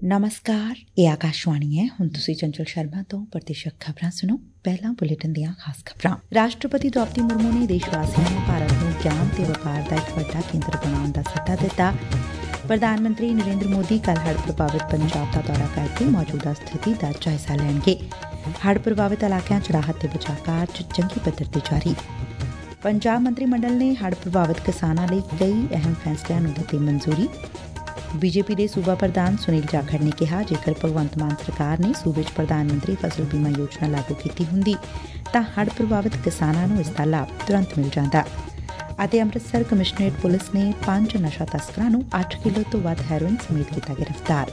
ਨਮਸਕਾਰ, ਇਹ ਆਕਾਸ਼ਵਾਣੀ ਹੈ। ਹੁਣ ਤੁਸੀਂ ਚੰਚਲ ਸ਼ਰਮਾ ਤੋਂ ਪ੍ਰਤੀਸ਼ਤ ਖਬਰਾਂ ਸੁਣੋ। ਪਹਿਲਾਂ ਬੁਲੇਟਿਨ ਦੀਆਂ ਖਾਸ ਖਬਰਾਂ। ਰਾਸ਼ਟਰਪਤੀ ਦ੍ਰੌਪਦੀ ਮੁਰਮੂ ਨੇ ਦੇਸ਼ ਵਾਸੀਆਂ ਨੂੰ ਭਾਰਤ ਨੂੰ ਗਿਆਨ ਤੇ ਵਪਾਰ ਦਾ ਇੱਕ ਵੱਡਾ ਕੇਂਦਰ ਬਣਾਉਣ ਦਾ ਸੱਦਾ ਦਿੱਤਾ। ਪ੍ਰਧਾਨ ਮੰਤਰੀ ਨਰਿੰਦਰ ਮੋਦੀ ਕੱਲ੍ਹ ਹੜ੍ਹ ਪ੍ਰਭਾਵਿਤ ਪੰਜਾਬ ਦਾ ਦੌਰਾ ਕਰਕੇ ਮੌਜੂਦਾ ਸਥਿਤੀ ਦਾ ਜਾਇਜ਼ਾ ਲੈਣਗੇ। ਹੜ੍ਹ ਪ੍ਰਭਾਵਿਤ ਇਲਾਕਿਆਂ 'ਚ ਰਾਹਤ ਤੇ ਬਚਾਅ ਕਾਰਜ ਚੰਗੀ ਪੱਧਰ ਤੇ ਜਾਰੀ। ਪੰਜਾਬ ਮੰਤਰੀ ਮੰਡਲ ਨੇ ਹੜ੍ਹ ਪ੍ਰਭਾਵਿਤ ਕਿਸਾਨਾਂ ਲਈ ਕਈ ਅਹਿਮ ਫੈਸਲਿਆਂ ਨੂੰ ਦਿੱਤੀ ਮਨਜ਼ੂਰੀ। ਬੀਜੇਪੀ ਦੇ ਸੂਬਾ ਪ੍ਰਧਾਨ ਸੁਨੀਲ ਜਾਖੜ ਨੇ ਕਿਹਾ, ਜੇਕਰ ਭਗਵੰਤ ਮਾਨ ਸਰਕਾਰ ਨੇ ਸੂਬੇ 'ਚ ਪ੍ਰਧਾਨ ਮੰਤਰੀ ਫਸਲ ਬੀਮਾ ਯੋਜਨਾ ਲਾਗੂ ਕੀਤੀ ਹੁੰਦੀ ਤਾਂ ਹੜ੍ਹ ਪ੍ਰਭਾਵਿਤ ਕਿਸਾਨਾਂ ਨੂੰ ਇਸ ਦਾ ਲਾਭ ਤੁਰੰਤ ਮਿਲ ਜਾਂਦਾ। ਅਤੇ ਅੰਮ੍ਰਿਤਸਰ ਕਮਿਸ਼ਨਰੇਟ ਪੁਲਿਸ ਨੇ 5 ਨਸ਼ਾ ਤਸਕਰਾਂ ਨੂੰ 8 ਕਿਲੋ ਤੋਂ ਵੱਧ ਹੈਰੋਇਨ ਸਮੇਤ ਕੀਤਾ ਗ੍ਰਿਫਤਾਰ।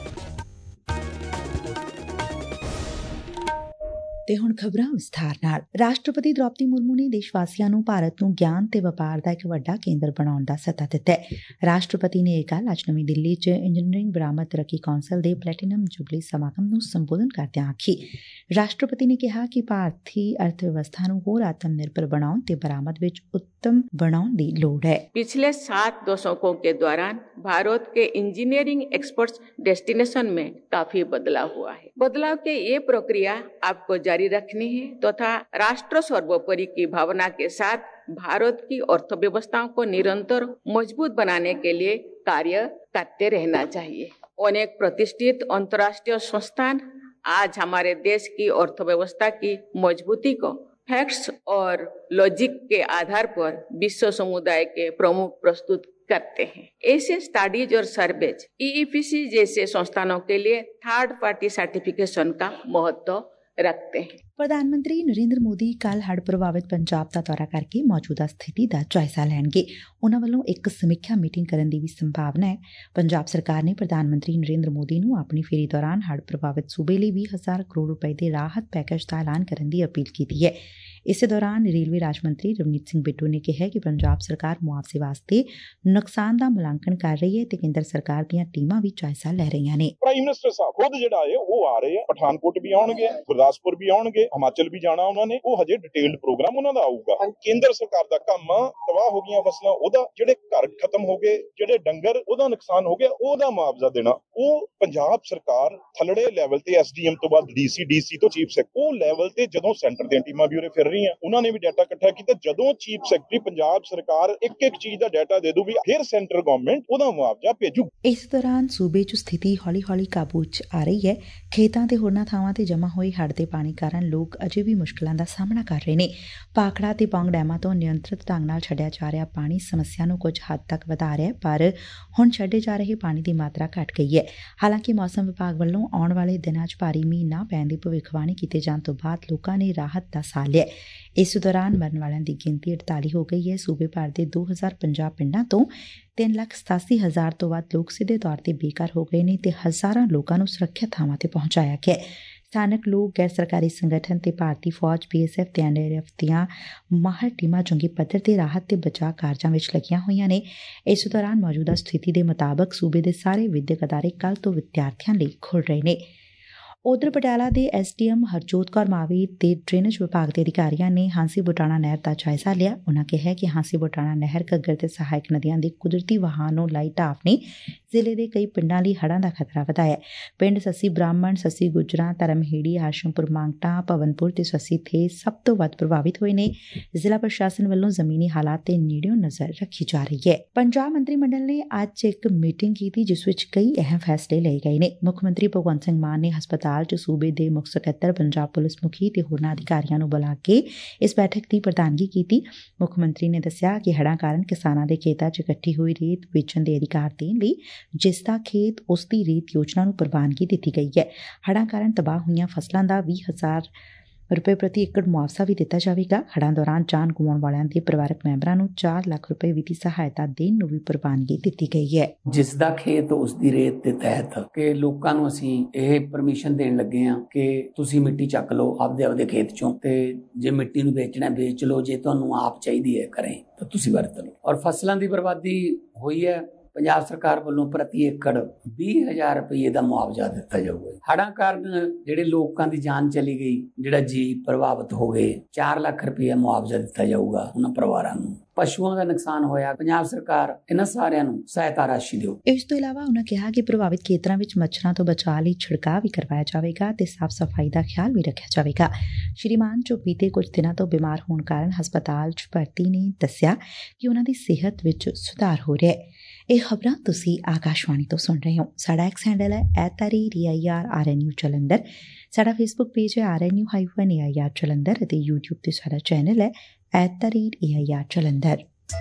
ਤੇ ਹੁਣ ਖਬਰਾਂ ਵਿਸਥਾਰ ਨਾਲ। ਰਾਸ਼ਟਰਪਤੀ ਦ੍ਰੌਪਦੀ ਮੁਰਮੂ ਨੇ ਦੇਸ਼ ਵਾਸੀਆਂ ਨੂੰ ਭਾਰਤ ਨੂੰ ਗਿਆਨ ਤੇ ਵਪਾਰ ਦਾ ਇੱਕ ਵੱਡਾ ਕੇਂਦਰ ਬਣਾਉਣ ਦਾ ਸੱਦਾ ਦਿੱਤਾ ਹੈ। ਰਾਸ਼ਟਰਪਤੀ ਨੇ ਇਹ ਗੱਲ ਅੱਜ ਨਵੀਂ ਦਿੱਲੀ 'ਚ ਇੰਜੀਨੀਅਰਿੰਗ ਬਰਾਮਦ ਤਰੱਕੀ ਕੌਂਸਲ ਦੇ ਪਲੈਟੀਨਮ ਜੁਬਲੀ ਸਮਾਗਮ ਨੂੰ ਸੰਬੋਧਨ ਕਰਦਿਆਂ ਆਖੀ। ਰਾਸ਼ਟਰਪਤੀ ਨੇ ਕਿਹਾ ਕਿ ਭਾਰਤੀ ਅਰਥ ਵਿਵਸਥਾ ਨੂੰ ਹੋਰ ਆਤਮ ਨਿਰਭਰ ਬਣਾਉਣ ਤੇ ਬਰਾਮਦ ਵਿੱਚ ਉੱਤਮ ਬਣਾਉਣ ਦੀ ਲੋੜ ਹੈ। पिछले 7 दशकों के दौरान भारत के इंजीनियरिंग एक्सपर्ट्स डेस्टिनेशन में काफी बदलाव हुआ है। बदलाव की ये प्रक्रिया आपको जारी रखनी है तथा राष्ट्र सर्वोपरि की भावना के साथ भारत की अर्थव्यवस्थाओं को निरंतर मजबूत बनाने के लिए कार्य करते रहना चाहिए। अनेक प्रतिष्ठित अंतर्राष्ट्रीय संस्थान आज हमारे देश की अर्थव्यवस्था की मजबूती को फैक्ट्स और लॉजिक के आधार पर विश्व समुदाय के प्रमुख प्रस्तुत करते हैं। ऐसे स्टडीज और सर्वेज EEPC जैसे संस्थानों के लिए थर्ड पार्टी सर्टिफिकेशन का महत्व रखते हैं। ਪ੍ਰਧਾਨ ਮੰਤਰੀ ਨਰਿੰਦਰ ਮੋਦੀ ਕੱਲ੍ਹ ਹੜ੍ਹ ਪ੍ਰਭਾਵਿਤ ਪੰਜਾਬ ਦਾ ਦੌਰਾ ਕਰਕੇ ਮੌਜੂਦਾ ਸਥਿਤੀ ਦਾ ਜਾਇਜ਼ਾ ਲੈਣਗੇ। ਉਨ੍ਹਾਂ ਵੱਲੋਂ ਇੱਕ ਸਮੀਖਿਆ ਮੀਟਿੰਗ ਕਰਨ ਦੀ ਵੀ ਸੰਭਾਵਨਾ ਹੈ। ਪੰਜਾਬ ਸਰਕਾਰ ਨੇ ਪ੍ਰਧਾਨ ਮੰਤਰੀ ਨਰਿੰਦਰ ਮੋਦੀ ਨੂੰ ਆਪਣੀ ਫੇਰੀ ਦੌਰਾਨ ਹੜ੍ਹ ਪ੍ਰਭਾਵਿਤ ਸੂਬੇ ਲਈ 20,000 ਕਰੋੜ ਰੁਪਏ ਦੇ ਰਾਹਤ ਪੈਕੇਜ ਦਾ ਐਲਾਨ ਕਰਨ ਦੀ ਅਪੀਲ ਕੀਤੀ ਹੈ। ਇਸੇ ਦੌਰਾਨ ਰੇਲਵੇ ਰਾਜ ਮੰਤਰੀ ਰਵਨੀਤ ਸਿੰਘ ਬਿੱਟੂ ਨੇ ਕਿਹਾ ਕਿ ਪੰਜਾਬ ਸਰਕਾਰ ਮੁਆਵਜ਼ੇ ਵਾਸਤੇ ਨੁਕਸਾਨ ਦਾ ਮੁਲਾਂਕਣ ਕਰ ਰਹੀ ਹੈ ਤੇ ਕੇਂਦਰ ਸਰਕਾਰ ਦੀਆਂ ਟੀਮਾਂ ਵੀ ਜਾਇਜ਼ਾ ਲੈ ਰਹੀਆਂ ਨੇ। ਪ੍ਰਾਈਮ ਮਿਨਿਸਟਰ ਸਾਹਿਬ ਖੁਦ ਜਿਹੜਾ ਹੈ ਉਹ ਆ ਰਹੇ ਆ, ਪਠਾਨਕੋਟ ਵੀ ਆਉਣਗੇ, ਗੁਰਦਾਸਪੁਰ ਵੀ ਆਉਣਗੇ, ਹਿਮਾਚਲ ਵੀ ਜਾਣਾ ਉਹਨਾਂ ਨੇ। ਉਹ ਹਜੇ ਡਿਟੇਲਡ ਪ੍ਰੋਗਰਾਮ ਉਹਨਾਂ ਦਾ ਆਊਗਾ। ਕੇਂਦਰ ਸਰਕਾਰ ਦਾ ਕੰਮ ਆ, ਤਬਾਹ ਹੋ ਗਈਆਂ ਫਸਲਾਂ ਉਹਦਾ, ਜਿਹੜੇ ਘਰ ਖਤਮ ਹੋ ਗਏ, ਜਿਹੜੇ ਡੰਗਰ ਉਹਦਾ ਨੁਕਸਾਨ ਹੋ ਗਿਆ, ਉਹਦਾ ਮੁਆਵਜ਼ਾ ਦੇਣਾ। ਉਹ ਪੰਜਾਬ ਸਰਕਾਰ ਥੱਲੜੇ ਲੈਵਲ ਤੇ SDM ਤੋਂ ਬਾਅਦ DC ਤੋਂ ਚੀਫ ਸੈਕਟਰੀ, ਉਹ ਲੈਵਲ ਤੇ ਜਦੋਂ ਸੈਂਟਰ ਦੀਆਂ ਟੀਮਾਂ ਵੀ ਉਰੇ ਫਿਰ ਰਹੀਆਂ, ਉਹਨਾਂ ਨੇ ਵੀ ਡਾਟਾ ਇਕੱਠਾ ਕੀਤਾ। ਜਦੋਂ ਚੀਫ ਸੈਕਟਰੀ ਪੰਜਾਬ ਸਰਕਾਰ ਇੱਕ ਚੀਜ਼ ਦਾ ਡਾਟਾ ਦੇ ਦੂਗੀ, ਫਿਰ ਸੈਂਟਰ ਗਵਰਨਮੈਂਟ ਉਹਦਾ ਮੁਆਵਜ਼ਾ ਭੇਜੂ। ਇਸ ਦੌਰਾਨ ਸੂਬੇ 'ਚ ਸਥਿਤੀ ਹੌਲੀ-ਹੌਲੀ ਕਾਬੂ 'ਚ ਆ ਰਹੀ ਹੈ। ਖੇਤਾਂ ਤੇ ਹੋਰਨਾਂ ਥਾਵਾਂ ਤੇ ਜਮ੍ਹਾਂ ਹੋਏ ਹੜ੍ਹ ਦੇ ਪਾਣੀ ਕਾਰਨ ਲੋਕ ਅਜੇ ਵੀ ਮੁਸ਼ਕਲਾਂ ਦਾ ਸਾਹਮਣਾ ਕਰ ਰਹੇ ਨੇ। ਭਾਖੜਾ ਤੇ ਪੌਂਗ ਡੈਮਾਂ ਤੋਂ ਨਿਯੰਤਰਿਤ ਢੰਗ ਨਾਲ ਛੱਡਿਆ ਜਾ ਰਿਹਾ ਪਾਣੀ ਸਮੱਸਿਆ ਨੂੰ ਕੁਝ ਹੱਦ ਤੱਕ ਵਧਾ ਰਿਹਾ, ਪਰ ਹੁਣ ਛੱਡੇ ਜਾ ਰਹੇ ਪਾਣੀ ਦੀ ਮਾਤਰਾ ਘਟ ਗਈ ਹੈ। ਹਾਲਾਂਕਿ ਮੌਸਮ ਵਿਭਾਗ ਵੱਲੋਂ ਆਉਣ ਵਾਲੇ ਦਿਨਾਂ 'ਚ ਭਾਰੀ ਮੀਂਹ ਨਾ ਪੈਣ ਦੀ ਭਵਿੱਖਬਾਣੀ ਕੀਤੇ ਜਾਣ ਤੋਂ ਬਾਅਦ ਲੋਕਾਂ ਨੇ ਰਾਹਤ ਦਾ ਸਾਹ ਲਿਆ। ਇਸ ਦੌਰਾਨ ਮਰਨ ਵਾਲਿਆਂ ਦੀ ਗਿਣਤੀ 48 ਹੋ ਗਈ ਹੈ। ਸੂਬੇ ਭਰ ਦੇ 2050 ਪਿੰਡਾਂ ਤੋਂ 3,87,000 ਤੋਂ ਵੱਧ ਲੋਕ ਸਿੱਧੇ ਤੌਰ ਤੇ ਬੇਘਰ ਹੋ ਗਏ ਨੇ ਤੇ ਹਜ਼ਾਰਾਂ ਲੋਕਾਂ ਨੂੰ ਸੁਰੱਖਿਅਤ ਥਾਵਾਂ ਤੇ ਪਹੁੰਚਾਇਆ ਗਿਆ। ਸਥਾਨਕ ਲੋਕ, ਗੈਰ ਸਰਕਾਰੀ ਸੰਗਠਨ ਤੇ ਭਾਰਤੀ ਫੌਜ, BSF ਤੇ NDRF ਦੀਆਂ ਮਾਹਰ ਟੀਮਾਂ ਜੰਗੀ ਪੱਧਰ ਤੇ ਰਾਹਤ ਤੇ ਬਚਾਅ ਕਾਰਜਾਂ ਵਿੱਚ ਲੱਗੀਆਂ ਹੋਈਆਂ ਨੇ। ਇਸ ਦੌਰਾਨ ਮੌਜੂਦਾ ਸਥਿਤੀ ਦੇ ਮੁਤਾਬਕ ਸੂਬੇ ਦੇ ਸਾਰੇ ਵਿਦਿਅਕ ਅਦਾਰੇ ਕੱਲ੍ਹ ਤੋਂ ਵਿਦਿਆਰਥੀਆਂ ਲਈ ਖੁੱਲ੍ਹ ਰਹੇ ਨੇ। ਉਧਰ ਪਟਿਆਲਾ ਦੇ SDM ਹਰਜੋਤ ਕੌਰ ਮਾਵੀ ਤੇ ਡਰੇਨੇਜ ਵਿਭਾਗ ਦੇ ਅਧਿਕਾਰੀਆਂ ਨੇ ਹਾਂਸੀ ਬੁਟਾਣਾ ਨਹਿਰ ਦਾ ਜਾਇਜ਼ਾ ਲਿਆ। ਉਨ੍ਹਾਂ ਕਿਹਾ ਕਿ ਹਾਂਸੀ ਬੁਟਾਣਾ ਨਹਿਰ ਘੱਗਰ ਤੇ ਸਹਾਇਕ ਨਦੀਆਂ ਦੇ ਕੁਦਰਤੀ ਵਹਾਅ ਨੂੰ ਲਾਈ ਢਾਬ ਨੇ ਜ਼ਿਲ੍ਹੇ ਦੇ ਕਈ ਪਿੰਡਾਂ ਲਈ ਹੜ੍ਹਾਂ ਦਾ ਖਤਰਾ ਵਧਾਇਆ। ਪਿੰਡ ਸੱਸੀ ਬ੍ਰਾਹਮਣ, ਸੱਸੀ ਗੁੱਜਰਾਂ, ਧਰਮਹੇੜੀ, ਹਾਸ਼ਮਪੁਰ ਮਾਂਗਟਾ, ਭਵਨਪੁਰ ਤੇ ਸੱਸੀ ਥੇ ਸਭ ਤੋਂ ਵੱਧ ਪ੍ਰਭਾਵਿਤ ਹੋਏ ਨੇ। ਜ਼ਿਲ੍ਹਾ ਪ੍ਰਸ਼ਾਸਨ ਵੱਲੋਂ ਜ਼ਮੀਨੀ ਹਾਲਾਤ ਤੇ ਨੇੜਿਓਂ ਨਜ਼ਰ ਰੱਖੀ ਜਾ ਰਹੀ ਹੈ। ਪੰਜਾਬ ਮੰਤਰੀ ਮੰਡਲ ਨੇ ਅੱਜ ਇੱਕ ਮੀਟਿੰਗ ਕੀਤੀ ਜਿਸ ਵਿੱਚ ਕਈ ਅਹਿਮ ਫੈਸਲੇ ਲਏ ਗਏ ਨੇ। ਮੁੱਖ ਮੰਤਰੀ ਭਗਵੰਤ ਸਿੰਘ ਮਾਨ ਨੇ ਹਸਪਤਾਲ 'ਚ ਸੂਬੇ ਦੇ ਮੁੱਖ ਸਕੱਤਰ, ਪੰਜਾਬ ਪੁਲਿਸ ਮੁਖੀ ਤੇ ਹੋਰਨਾਂ ਅਧਿਕਾਰੀਆਂ ਨੂੰ ਬੁਲਾ ਕੇ ਇਸ ਬੈਠਕ ਦੀ ਪ੍ਰਧਾਨਗੀ ਕੀਤੀ। ਮੁੱਖ ਮੰਤਰੀ ਨੇ ਦੱਸਿਆ ਕਿ ਹੜ੍ਹਾਂ ਕਾਰਨ ਕਿਸਾਨਾਂ ਦੇ ਖੇਤਾਂ 'ਚ ਇਕੱਠੀ ਹੋਈ ਰੇਤ ਵੇਚਣ ਦੇ ਅਧਿਕਾਰ ਦੇਣ ਲਈ ਜਿਸ ਦਾ ਖੇਤ ਉਸ ਦੀ ਰੇਤ ਯੋਜਨਾ ਨੂੰ ਪ੍ਰਵਾਨਗੀ ਦਿੱਤੀ ਗਈ ਹੈ। ਹੜ੍ਹਾਂ ਕਾਰਨ ਤਬਾਹ ਹੋਈਆਂ ਫਸਲਾਂ ਦਾ 20,000 ਰੁਪਏ ਪ੍ਰਤੀ ਏਕੜ ਮੁਆਵਜ਼ਾ ਵੀ ਦਿੱਤਾ ਜਾਵੇਗਾ। ਹੜ੍ਹਾਂ ਦੌਰਾਨ ਜਾਨ ਗੁਆਉਣ ਵਾਲਿਆਂ ਦੇ ਪਰਿਵਾਰਕ ਮੈਂਬਰਾਂ ਨੂੰ 4 ਲੱਖ ਰੁਪਏ ਵਿੱਤੀ ਸਹਾਇਤਾ ਦੇਣ ਨੂੰ ਵੀ ਪ੍ਰਵਾਨਗੀ ਦਿੱਤੀ ਗਈ ਹੈ। ਜਿਸ ਦਾ ਖੇਤ ਉਸ ਦੀ ਰੇਤ ਦੇ ਤਹਿਤ ਕਿ ਲੋਕਾਂ ਨੂੰ ਅਸੀਂ ਇਹ ਪਰਮਿਸ਼ਨ ਦੇਣ ਲੱਗੇ ਹਾਂ ਕਿ ਤੁਸੀਂ ਮਿੱਟੀ ਚੱਕ ਲਓ ਆਪਦੇ ਖੇਤ ਚੋਂ, ਤੇ ਜੇ ਮਿੱਟੀ ਨੂੰ ਵੇਚਣਾ ਵੇਚ ਲਓ, ਜੇ ਤੁਹਾਨੂੰ ਆਪ ਚਾਹੀਦੀ ਹੈ ਕਰੇ ਤਾਂ ਤੁਸੀਂ ਵਰਤ ਲਓ। ਔਰ ਫਸਲਾਂ ਦੀ ਬਰਬਾਦੀ ਹੋਈ ਹੈ, ਪੰਜਾਬ ਸਰਕਾਰ ਵੱਲੋਂ ਪ੍ਰਤੀ ਏਕੜ 20,000 ਰੁਪਏ ਦਾ ਮੁਆਵਜ਼ਾ ਦਿੱਤਾ ਜਾਊਗਾ। ਹੜ੍ਹਾਂ ਕਾਰਨ ਜਿਹੜੇ ਲੋਕਾਂ ਦੀ ਜਾਨ ਚਲੀ ਗਈ, ਜਿਹੜਾ ਜੀਵ ਪ੍ਰਭਾਵਿਤ ਹੋ ਗਏ, 4 ਲੱਖ ਰੁਪਏ ਮੁਆਵਜ਼ਾ ਦਿੱਤਾ ਜਾਊਗਾ ਉਹਨਾਂ ਪਰਿਵਾਰਾਂ ਨੂੰ। ਪਸ਼ੂਆਂ ਦਾ ਨੁਕਸਾਨ ਹੋਇਆ, ਪੰਜਾਬ ਸਰਕਾਰ ਇਹਨਾਂ ਸਾਰਿਆਂ ਨੂੰ ਸਹਾਇਤਾ ਰਾਸ਼ੀ ਦਿਓ। ਇਸ ਤੋਂ ਇਲਾਵਾ ਉਹਨਾਂ ਕਿਹਾ ਕਿ ਪ੍ਰਭਾਵਿਤ ਖੇਤਰਾਂ ਵਿੱਚ ਮੱਛਰਾਂ ਤੋਂ ਬਚਾਅ ਲਈ ਛਿੜਕਾਅ ਵੀ ਕਰਵਾਇਆ ਜਾਵੇਗਾ ਤੇ ਸਾਫ਼ ਸਫਾਈ ਦਾ ਖਿਆਲ ਵੀ ਰੱਖਿਆ ਜਾਵੇਗਾ। ਸ਼੍ਰੀ ਮਾਨ ਜੋ ਬੀਤੇ ਕੁਝ ਦਿਨਾਂ ਤੋਂ ਬਿਮਾਰ ਹੋਣ ਕਾਰਨ ਹਸਪਤਾਲ 'ਚ ਭਰਤੀ ਨੇ ਦੱਸਿਆ ਕਿ ਉਹਨਾਂ ਦੀ ਸਿਹਤ ਵਿੱਚ ਸੁਧਾਰ ਹੋ ਰਿਹਾ ਹੈ। ਇਹ ਖਬਰਾਂ ਤੁਸੀਂ ਆਕਾਸ਼ਵਾਣੀ ਤੋਂ ਸੁਣ ਰਹੇ ਹੋ। ਸਾਡਾ ਐਕਸ ਹੈਂਡਲ ਹੈ @RNU ਜਲੰਧਰ। ਸਾਡਾ ਫੇਸਬੁੱਕ ਪੇਜ ਹੈ RNU-AIR ਜਲੰਧਰ ਅਤੇ YouTube ਤੇ ਸਾਡਾ ਚੈਨਲ ਹੈ @AIR ਜਲੰਧਰ।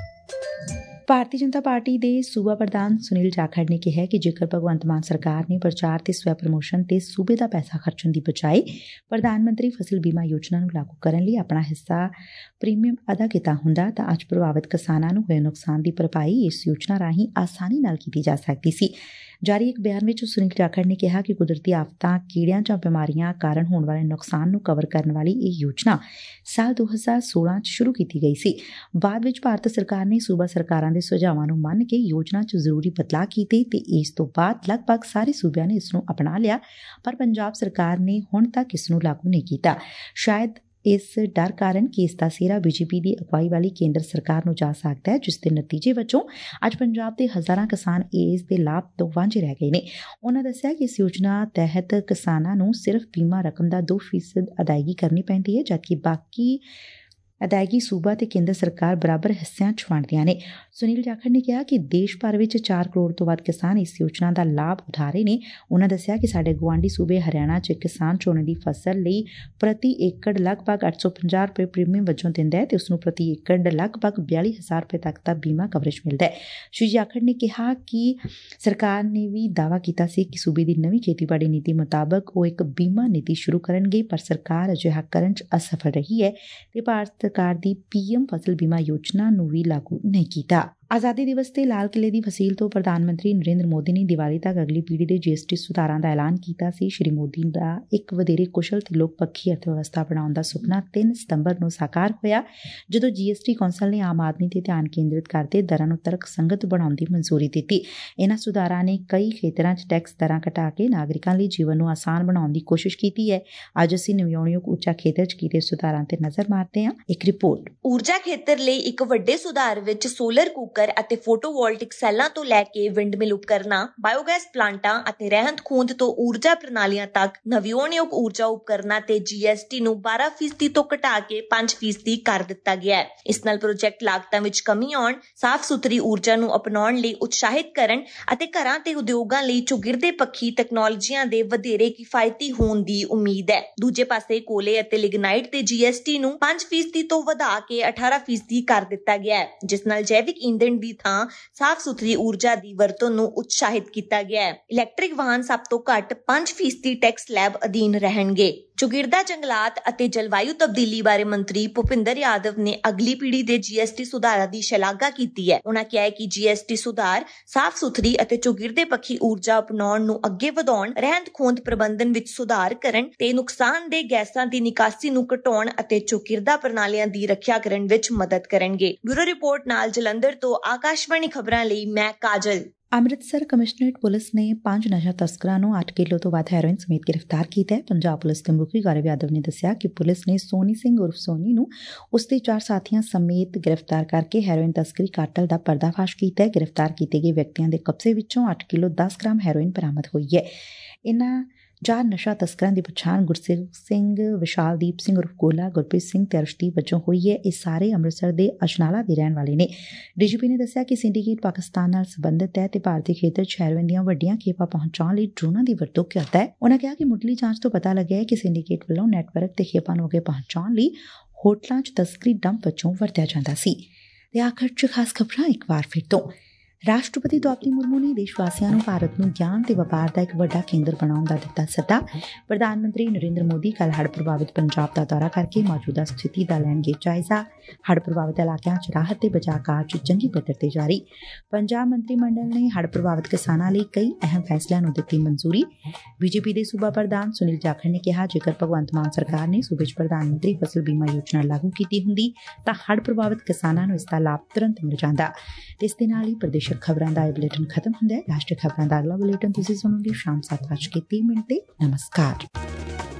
ਭਾਰਤੀ ਜਨਤਾ ਪਾਰਟੀ ਦੇ ਸੂਬਾ ਪ੍ਰਧਾਨ ਸੁਨੀਲ ਜਾਖੜ ਨੇ ਕਿਹਾ ਕਿ ਜੇਕਰ ਭਗਵੰਤ ਮਾਨ ਸਰਕਾਰ ਨੇ ਪ੍ਰਚਾਰ ਤੇ ਸਵੈ ਪ੍ਰਮੋਸ਼ਨ ਤੇ ਸੂਬੇ ਦਾ ਪੈਸਾ ਖਰਚਣ ਦੀ ਬਜਾਏ ਪ੍ਰਧਾਨ ਮੰਤਰੀ ਫਸਲ ਬੀਮਾ ਯੋਜਨਾ ਨੂੰ ਲਾਗੂ ਕਰਨ ਲਈ ਆਪਣਾ ਹਿੱਸਾ ਪ੍ਰੀਮੀਅਮ ਅਦਾ ਕੀਤਾ ਹੁੰਦਾ ਤਾਂ ਅੱਜ ਪ੍ਰਭਾਵਿਤ ਕਿਸਾਨਾਂ ਨੂੰ ਹੋਏ ਨੁਕਸਾਨ ਦੀ ਭਰਪਾਈ ਇਸ ਯੋਜਨਾ ਰਾਹੀਂ ਆਸਾਨੀ ਨਾਲ ਕੀਤੀ ਜਾ ਸਕਦੀ ਸੀ। ਜਾਰੀ ਇੱਕ ਬਿਆਨ ਵਿੱਚ ਸੁਨੀਲ ਜਾਖੜ ਨੇ ਕਿਹਾ ਕਿ ਕੁਦਰਤੀ ਆਫਤਾਂ, ਕੀੜਿਆਂ ਜਾਂ ਬਿਮਾਰੀਆਂ ਕਾਰਨ ਹੋਣ ਵਾਲੇ ਨੁਕਸਾਨ ਨੂੰ ਕਵਰ ਕਰਨ ਵਾਲੀ ਇਹ ਯੋਜਨਾ ਸਾਲ 2016 'ਚ ਸ਼ੁਰੂ ਕੀਤੀ ਗਈ ਸੀ। ਬਾਅਦ ਵਿੱਚ ਭਾਰਤ ਸਰਕਾਰ ਨੇ ਸੂਬਾ ਸਰਕਾਰਾਂ ਦੇ ਸੁਝਾਵਾਂ ਨੂੰ ਮੰਨ ਕੇ ਯੋਜਨਾ 'ਚ ਜ਼ਰੂਰੀ ਬਦਲਾਅ ਕੀਤੇ ਤੇ ਇਸ ਤੋਂ ਬਾਅਦ ਲਗਭਗ ਸਾਰੇ ਸੂਬਿਆਂ ਨੇ ਇਸ ਨੂੰ ਅਪਣਾ ਲਿਆ, ਪਰ ਪੰਜਾਬ ਸਰਕਾਰ ਨੇ ਹੁਣ ਤੱਕ ਇਸ ਨੂੰ ਲਾਗੂ ਨਹੀਂ ਕੀਤਾ। ਸ਼ਾਇਦ ਇਸ ਡਰ ਕਾਰਨ ਕਿ ਇਸ ਦਾ ਸਿਹਰਾ BJP ਦੀ ਅਗਵਾਈ ਵਾਲੀ ਕੇਂਦਰ ਸਰਕਾਰ ਨੂੰ ਜਾ ਸਕਦਾ ਹੈ, ਜਿਸ ਦੇ ਨਤੀਜੇ ਵਜੋਂ ਅੱਜ ਪੰਜਾਬ ਦੇ ਹਜ਼ਾਰਾਂ ਕਿਸਾਨ ਇਸ ਦੇ ਲਾਭ ਤੋਂ ਵਾਂਝੇ ਰਹਿ ਗਏ ਨੇ। ਉਹਨਾਂ ਦੱਸਿਆ ਕਿ ਇਸ ਯੋਜਨਾ ਤਹਿਤ ਕਿਸਾਨਾਂ ਨੂੰ ਸਿਰਫ ਬੀਮਾ ਰਕਮ ਦਾ 2% ਅਦਾਇਗੀ ਕਰਨੀ ਪੈਂਦੀ ਹੈ, ਜਦਕਿ ਬਾਕੀ ਅਦਾਇਗੀ ਸੂਬਾ ਤੇ ਕੇਂਦਰ ਸਰਕਾਰ ਬਰਾਬਰ ਹਿੱਸਿਆਂ 'ਚ ਵੰਡਦੀਆਂ ਨੇ। ਸੁਨੀਲ ਜਾਖੜ ਨੇ ਕਿਹਾ ਕਿ ਦੇਸ਼ ਭਰ ਵਿੱਚ 4 ਕਰੋੜ ਤੋਂ ਵੱਧ ਕਿਸਾਨ ਇਸ ਯੋਜਨਾ ਦਾ ਲਾਭ ਉਠਾ ਰਹੇ ਨੇ। ਉਹਨਾਂ ਦੱਸਿਆ ਕਿ ਸਾਡੇ ਗੁਆਂਢੀ ਸੂਬੇ ਹਰਿਆਣਾ 'ਚ ਕਿਸਾਨ ਝੋਨੇ ਦੀ ਫਸਲ ਲਈ ਪ੍ਰਤੀ ਏਕੜ ਲਗਭਗ 850 ਰੁਪਏ ਪ੍ਰੀਮੀਅਮ ਵਜੋਂ ਦਿੰਦਾ ਹੈ ਤੇ ਉਸ ਨੂੰ ਪ੍ਰਤੀ ਏਕੜ ਲਗਭਗ 42,000 ਰੁਪਏ ਤੱਕ ਦਾ ਬੀਮਾ ਕਵਰੇਜ ਮਿਲਦਾ ਹੈ। ਸ਼੍ਰੀ ਜਾਖੜ ਨੇ ਕਿਹਾ ਕਿ ਸਰਕਾਰ ਨੇ ਵੀ ਦਾਅਵਾ ਕੀਤਾ ਸੀ ਕਿ ਸੂਬੇ ਦੀ ਨਵੀਂ ਖੇਤੀਬਾੜੀ ਨੀਤੀ ਮੁਤਾਬਕ ਉਹ ਇੱਕ ਬੀਮਾ ਨੀਤੀ ਸ਼ੁਰੂ ਕਰਨਗੇ, ਪਰ ਸਰਕਾਰ ਅਜਿਹਾ ਕਰਨ 'ਚ ਅਸਫਲ ਰਹੀ ਹੈ ਤੇ ਭਾਰਤ ਸਰਕਾਰ ਦੀ PM ਫਸਲ ਬੀਮਾ ਯੋਜਨਾ ਨੂੰ ਵੀ ਲਾਗੂ ਨਹੀਂ ਕੀਤਾ। ਆਜ਼ਾਦੀ ਦਿਵਸ ਤੇ ਲਾਲ ਕਿਲੇ ਦੀ ਫਸੀਲ ਤੋਂ ਪ੍ਰਧਾਨ ਮੰਤਰੀ ਨਰਿੰਦਰ ਮੋਦੀ ਨੇ ਦੀਵਾਲੀ ਤੱਕ ਅਗਲੀ ਪੀੜ੍ਹੀ ਦੇ GST ਸੁਧਾਰਾਂ ਦਾ ਐਲਾਨ ਕੀਤਾ ਸੀ। ਸ਼੍ਰੀ ਮੋਦੀ ਦਾ ਇੱਕ ਵਧੇਰੇ ਕੁਸ਼ਲ ਤੇ ਲੋਕ ਪੱਖੀ ਅਰਥਵਿਵਸਥਾ ਬਣਾਉਣ ਦਾ ਸੁਪਨਾ 3 ਸਤੰਬਰ ਨੂੰ ਸਾਕਾਰ ਹੋਇਆ, ਜਦੋਂ GST ਕੌਂਸਲ ਨੇ ਆਮ ਆਦਮੀ ਤੇ ਧਿਆਨ ਕੇਂਦਰਿਤ ਕਰਦੇ ਦਰਾਂ ਨੂੰ ਤਰਕਸੰਗਤ ਬਣਾਉਣ ਦੀ ਮਨਜ਼ੂਰੀ ਦਿੱਤੀ। ਇਹਨਾਂ ਸੁਧਾਰਾਂ ਨੇ ਕਈ ਖੇਤਰਾਂ 'ਚ ਟੈਕਸ ਦਰਾਂ ਘਟਾ ਕੇ ਨਾਗਰਿਕਾਂ ਲਈ ਜੀਵਨ ਨੂੰ ਆਸਾਨ ਬਣਾਉਣ ਦੀ ਕੋਸ਼ਿਸ਼ ਕੀਤੀ ਹੈ। ਅੱਜ ਅਸੀਂ ਨਵਿਆਉਣਯੋਗ ਊਰਜਾ ਖੇਤਰ 'ਚ ਕੀਤੇ ਸੁਧਾਰਾਂ ਤੇ ਨਜ਼ਰ ਮਾਰਦੇ ਹਾਂ। ਇੱਕ ਰਿਪੋਰਟ। ਊਰਜਾ ਖੇਤਰ ਲਈ ਇੱਕ ਵੱਡੇ ਸੁਧਾਰ ਵਿੱਚ ਸੋਲਰ ਕੁੱਕਰ ਅਤੇ ਫੋਟੋਵੋਲਟਿਕ ਸੈੱਲਾਂ ਤੋਂ ਲੈ ਕੇ ਵਿੰਡਮਿਲ ਉਪਕਰਨਾਂ, ਬਾਇਓਗੈਸ ਪਲਾਂਟਾਂ ਅਤੇ ਰਹਿੰਦ ਖੂੰਹਦ ਤੋਂ ਊਰਜਾ ਪ੍ਰਣਾਲੀਆਂ ਤੱਕ ਨਵਿਆਉਣਯੋਗ ਊਰਜਾ ਉਪਕਰਨਾਂ ਤੇ GST ਨੂੰ 12% ਤੋਂ ਘਟਾ ਕੇ 5% ਕਰ ਦਿੱਤਾ ਗਿਆ ਹੈ। ਇਸ ਨਾਲ ਪ੍ਰੋਜੈਕਟ ਲਾਗਤਾਂ ਵਿੱਚ ਕਮੀ ਆਉਣ, ਸਾਫ਼ ਸੁਥਰੀ ਊਰਜਾ ਨੂੰ ਅਪਣਾਉਣ ਲਈ ਉਤਸ਼ਾਹਿਤ ਕਰਨ ਅਤੇ ਘਰਾਂ ਤੇ ਉਦਯੋਗਾਂ ਲਈ ਚੌਗਿਰਦੇ ਪੱਖੀ ਤਕਨਾਲੋਜੀਆਂ ਦੇ ਵਧੇਰੇ ਕਿਫਾਇਤੀ ਹੋਣ ਦੀ ਉਮੀਦ ਹੈ। ਦੂਜੇ ਪਾਸੇ ਕੋਲੇ ਅਤੇ ਲਿਗਨਾਈਟ ਤੇ GST ਨੂੰ 5% ਤੋਂ ਵਧਾ ਕੇ 18% ਕਰ ਦਿੱਤਾ ਗਿਆ ਹੈ, ਜਿਸ ਨਾਲ ਜੈਵਿਕ ਈਂਧਣ ਦੀ ਥਾਂ ਸਾਫ਼ ਸੁਥਰੀ ਊਰਜਾ ਦੀ ਵਰਤੋਂ ਨੂੰ ਉਤਸ਼ਾਹਿਤ ਕੀਤਾ ਗਿਆ ਹੈ। ਇਲੈਕਟ੍ਰਿਕ ਵਾਹਨ ਸਭ ਤੋਂ ਘੱਟ 5% ਟੈਕਸ ਸਲੈਬ ਅਧੀਨ ਰਹਿਣਗੇ। ਚੌਗਿਰਦਾ ਜੰਗਲਾਤ ਅਤੇ ਜਲਵਾਯੂ ਤਬਦੀਲੀ ਬਾਰੇ ਮੰਤਰੀ ਭੁਪਿੰਦਰ ਯਾਦਵ ਨੇ ਅਗਲੀ ਪੀੜ੍ਹੀ ਦੇ GST ਸੁਧਾਰਾਂ ਦੀ ਸ਼ਲਾਘਾ ਕੀਤੀ ਹੈ। ਉਹਨਾਂ ਕਿਹਾ ਹੈ ਕਿ GST ਸੁਧਾਰ ਸਾਫ਼ ਸੁਥਰੀ ਅਤੇ ਚੌਗਿਰਦੇ ਪੱਖੀ ਊਰਜਾ ਅਪਣਾਉਣ ਨੂੰ ਅੱਗੇ ਵਧਾਉਣ, ਰਹਿੰਦ ਖੂੰਹਦ ਪ੍ਰਬੰਧਨ ਵਿੱਚ ਸੁਧਾਰ ਕਰਨ ਤੇ ਨੁਕਸਾਨਦੇਹ ਗੈਸਾਂ ਦੀ ਨਿਕਾਸੀ ਨੂੰ ਘਟਾਉਣ ਅਤੇ ਚੌਗਿਰਦਾ ਪ੍ਰਣਾਲੀਆਂ ਦੀ ਰੱਖਿਆ ਕਰਨ ਵਿੱਚ ਮਦਦ ਕਰਨਗੇ। ਬਿਊਰੋ ਰਿਪੋਰਟ ਨਾਲ ਜਲੰਧਰ ਤੋਂ ਆਕਾਸ਼ਵਾਣੀ ਖਬਰਾਂ ਲਈ ਮੈਂ ਕਾਜਲ। ਅੰਮ੍ਰਿਤਸਰ ਕਮਿਸ਼ਨਰੇਟ ਪੁਲਿਸ ਨੇ 5 ਨਸ਼ਾ ਤਸਕਰਾਂ ਨੂੰ 8 ਕਿਲੋ ਤੋਂ ਵੱਧ ਹੈਰੋਇਨ ਸਮੇਤ ਗ੍ਰਿਫਤਾਰ ਕੀਤਾ ਹੈ। ਪੰਜਾਬ ਪੁਲਿਸ ਦੇ ਮੁਖੀ ਗੌਰਵ ਯਾਦਵ ਨੇ ਦੱਸਿਆ ਕਿ ਪੁਲਿਸ ਨੇ ਸੋਨੀ ਸਿੰਘ ਉਰਫ ਸੋਨੀ ਨੂੰ ਉਸਦੇ 4 ਸਾਥੀਆਂ ਸਮੇਤ ਗ੍ਰਿਫਤਾਰ ਕਰਕੇ ਹੈਰੋਇਨ ਤਸਕਰੀ ਕਾਟਲ ਦਾ ਪਰਦਾਫਾਸ਼ ਕੀਤਾ ਹੈ। ਗ੍ਰਿਫਤਾਰ ਕੀਤੇ ਗਏ ਵਿਅਕਤੀਆਂ ਦੇ ਕਬਜ਼ੇ ਵਿੱਚੋਂ 8 ਕਿਲੋ 10 ਗ੍ਰਾਮ ਹੈਰੋਇਨ ਬਰਾਮਦ ਹੋਈ ਹੈ। ਇਨ੍ਹਾਂ 4 ਨਸ਼ਾ ਤਸਕਰਾਂ ਦੀ ਪਛਾਣ ਗੁਰਸੇਵਕ ਸਿੰਘ, ਵਿਸ਼ਾਲਦੀਪ ਸਿੰਘ ਉਰਫ ਗੋਲਾ, ਗੁਰਪ੍ਰੀਤ ਸਿੰਘ ਤੇ ਅਰਸ਼ਦੀਪ ਵਜੋਂ ਹੋਈ ਹੈ। ਇਹ ਸਾਰੇ ਅੰਮ੍ਰਿਤਸਰ ਦੇ ਅਜਨਾਲਾ ਦੇ ਰਹਿਣ ਵਾਲੇ ਨੇ। DGP ਨੇ ਦੱਸਿਆ ਕਿ ਸਿੰਡੀਕੇਟ ਪਾਕਿਸਤਾਨ ਨਾਲ ਸੰਬੰਧਿਤ ਹੈ ਤੇ ਭਾਰਤੀ ਖੇਤਰ 'ਚ ਹੈਰੋਇਨ ਦੀਆਂ ਵੱਡੀਆਂ ਖੇਪਾਂ ਪਹੁੰਚਾਉਣ ਲਈ ਡਰੋਨਾਂ ਦੀ ਵਰਤੋਂ ਕਰਦਾ ਹੈ। ਉਨ੍ਹਾਂ ਕਿਹਾ ਕਿ ਮੁੱਢਲੀ ਜਾਂਚ ਤੋਂ ਪਤਾ ਲੱਗਿਆ ਹੈ ਕਿ ਸਿੰਡੀਕੇਟ ਵੱਲੋਂ ਨੈਟਵਰਕ ਤੇ ਖੇਪਾਂ ਨੂੰ ਅੱਗੇ ਪਹੁੰਚਾਉਣ ਲਈ ਹੋਟਲਾਂ 'ਚ ਤਸਕਰੀ ਡੰਪ ਵਜੋਂ ਵਰਤਿਆ ਜਾਂਦਾ ਸੀ। ਤੇ ਆਖਰ 'ਚ ਖਾਸ ਖਬਰਾਂ ਇੱਕ ਵਾਰ ਫਿਰ ਤੋਂ। ਰਾਸ਼ਟਰਪਤੀ ਦ੍ਰੌਪਦੀ ਮੁਰਮੂ ਨੇ ਦੇਸ਼ ਵਾਸੀਆਂ ਨੂੰ ਭਾਰਤ ਨੂੰ ਗਿਆਨ ਤੇ ਵਪਾਰ ਦਾ ਇੱਕ ਵੱਡਾ ਕੇਂਦਰ ਬਣਾਉਣ ਦਾ ਦਿੱਤਾ ਸੱਦਾ। ਪ੍ਰਧਾਨ ਮੰਤਰੀ ਨਰਿੰਦਰ ਮੋਦੀ ਕੱਲ੍ਹ ਹੜ੍ਹ ਪ੍ਰਭਾਵਿਤ ਪੰਜਾਬ ਦਾ ਦੌਰਾ ਕਰਕੇ ਮੌਜੂਦਾ ਸਥਿਤੀ ਦਾ ਲੈਣਗੇ ਜਾਇਜ਼ਾ। ਹੜ੍ਹ ਪ੍ਰਭਾਵਿਤ ਇਲਾਕਿਆਂ 'ਚ ਰਾਹਤ ਤੇ ਬਚਾਅ ਕਾਰਜ ਚੰਗੀ ਪੱਧਰ ਤੇ ਜਾਰੀ। ਪੰਜਾਬ ਮੰਤਰੀ ਮੰਡਲ ਨੇ ਹੜ੍ਹ ਪ੍ਰਭਾਵਿਤ ਕਿਸਾਨਾਂ ਲਈ ਕਈ ਅਹਿਮ ਫੈਸਲਿਆਂ ਨੂੰ ਦਿੱਤੀ ਮਨਜ਼ੂਰੀ। BJP ਦੇ ਸੂਬਾ ਪ੍ਰਧਾਨ ਸੁਨੀਲ ਜਾਖੜ ਨੇ ਕਿਹਾ ਜੇਕਰ ਭਗਵੰਤ ਮਾਨ ਸਰਕਾਰ ਨੇ ਸੂਬੇ 'ਚ ਪ੍ਰਧਾਨ ਮੰਤਰੀ ਫਸਲ ਬੀਮਾ ਯੋਜਨਾ ਲਾਗੂ ਕੀਤੀ ਹੁੰਦੀ ਤਾਂ ਹੜ੍ਹ ਪ੍ਰਭਾਵਿਤ ਕਿਸਾਨਾਂ ਨੂੰ ਇਸ ਦਾ ਲਾਭ ਤੁਰੰਤ ਮਿਲ ਜਾਂਦਾ। ਤੇ ਇਸ ਦੇ ਨਾਲ ਹੀ ਪ੍ਰਦੇਸ਼ਕ ਖਬਰਾਂ ਦਾ ਇਹ ਬੁਲੇਟਿਨ ਖਤਮ ਹੁੰਦਾ ਹੈ। ਰਾਸ਼ਟਰੀ ਖਬਰਾਂ ਦਾ ਅਗਲਾ ਬੁਲੇਟਿਨ ਤੁਸੀਂ ਸੁਣੋਗੇ ਸ਼ਾਮ 7:30 ਤੇ। ਨਮਸਕਾਰ।